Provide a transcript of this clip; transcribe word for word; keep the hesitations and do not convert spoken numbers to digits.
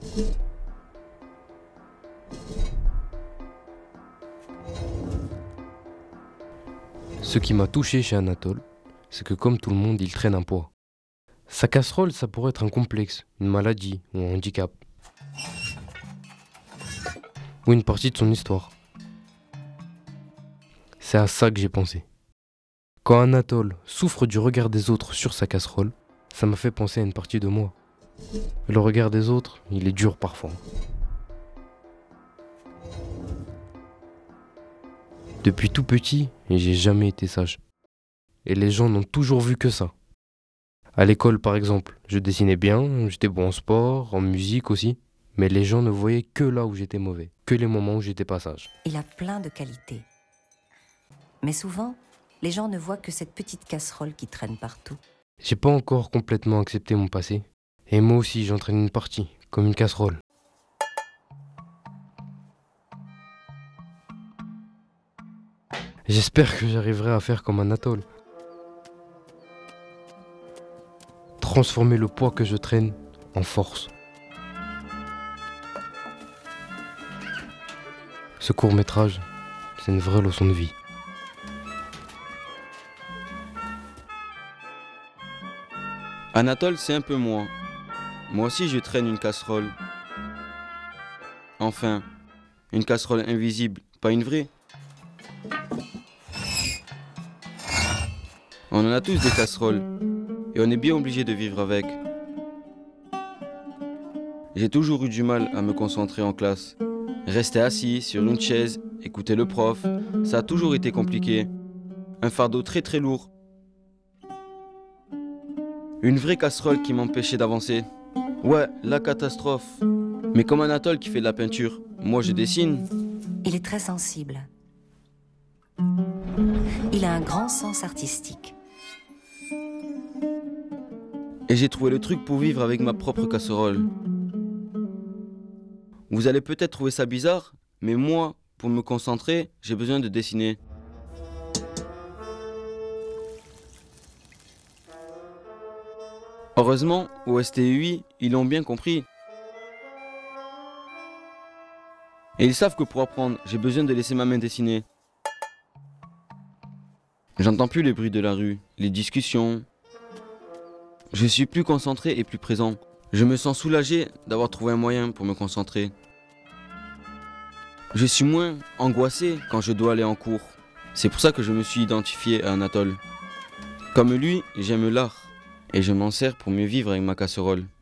Ce qui m'a touché chez Anatole, c'est que comme tout le monde, il traîne un poids. Sa casserole, ça pourrait être un complexe, une maladie ou un handicap. Ou une partie de son histoire. C'est à ça que j'ai pensé. Quand Anatole souffre du regard des autres sur sa casserole, ça m'a fait penser à une partie de moi. Le regard des autres, il est dur parfois. Depuis tout petit, j'ai jamais été sage. Et les gens n'ont toujours vu que ça. À l'école, par exemple, je dessinais bien, j'étais bon en sport, en musique aussi. Mais les gens ne voyaient que là où j'étais mauvais, que les moments où j'étais pas sage. Il a plein de qualités. Mais souvent, les gens ne voient que cette petite casserole qui traîne partout. J'ai pas encore complètement accepté mon passé. Et moi aussi, j'entraîne une partie, comme une casserole. J'espère que j'arriverai à faire comme Anatole. Transformer le poids que je traîne en force. Ce court-métrage, c'est une vraie leçon de vie. Anatole, c'est un peu moi. Moi aussi, je traîne une casserole. Enfin, une casserole invisible, pas une vraie. On en a tous des casseroles, et on est bien obligé de vivre avec. J'ai toujours eu du mal à me concentrer en classe. Rester assis sur une chaise, écouter le prof, ça a toujours été compliqué. Un fardeau très très lourd. Une vraie casserole qui m'empêchait d'avancer. Ouais, la catastrophe. Mais comme Anatole qui fait de la peinture, moi je dessine. Il est très sensible. Il a un grand sens artistique. Et j'ai trouvé le truc pour vivre avec ma propre casserole. Vous allez peut-être trouver ça bizarre, mais moi, pour me concentrer, j'ai besoin de dessiner. Heureusement, au S T U I, ils l'ont bien compris. Et ils savent que pour apprendre, j'ai besoin de laisser ma main dessiner. J'entends plus les bruits de la rue, les discussions. Je suis plus concentré et plus présent. Je me sens soulagé d'avoir trouvé un moyen pour me concentrer. Je suis moins angoissé quand je dois aller en cours. C'est pour ça que je me suis identifié à Anatole. Comme lui, j'aime l'art et je m'en sers pour mieux vivre avec ma casserole.